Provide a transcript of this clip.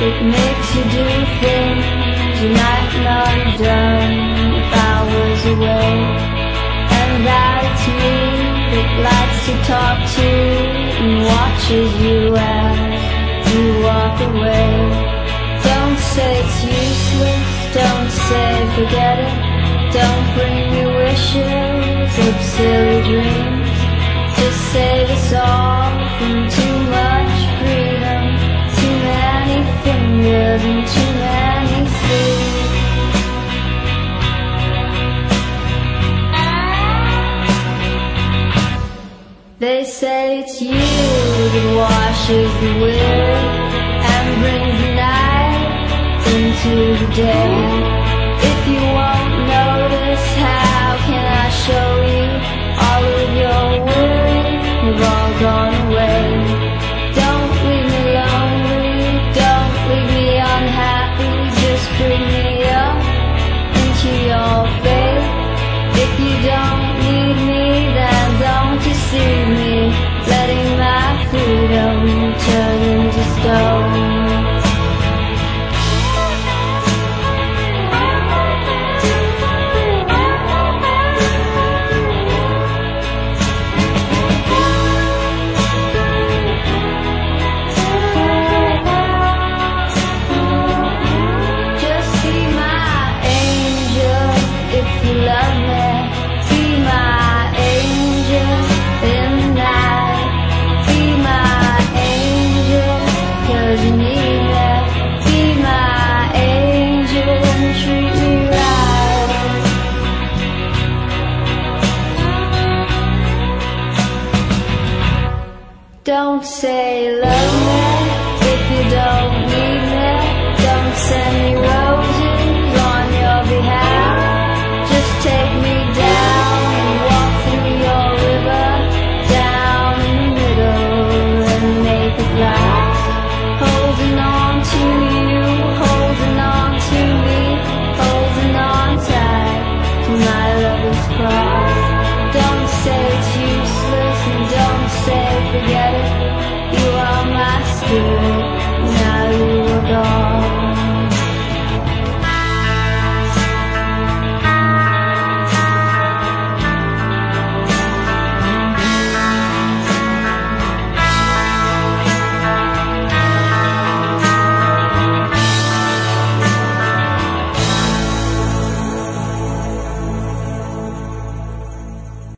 It makes you do things you might not have done if I was away. And that's me that likes to talk to and watches you as you walk away. Don't say it's useless, don't say forget it. Don't bring your wishes of silly dreams. Just save us all from too much freedom, too many fingers and too many sleeves. They say it's you that washes the wind and brings the night into the day. If you won't notice, how can I show you? All of your worries have all gone away. Don't leave me lonely, don't leave me unhappy. Just bring me up into your faith. If you don't need me, then don't deceive me, letting my freedom turn into stone. Don't say love me.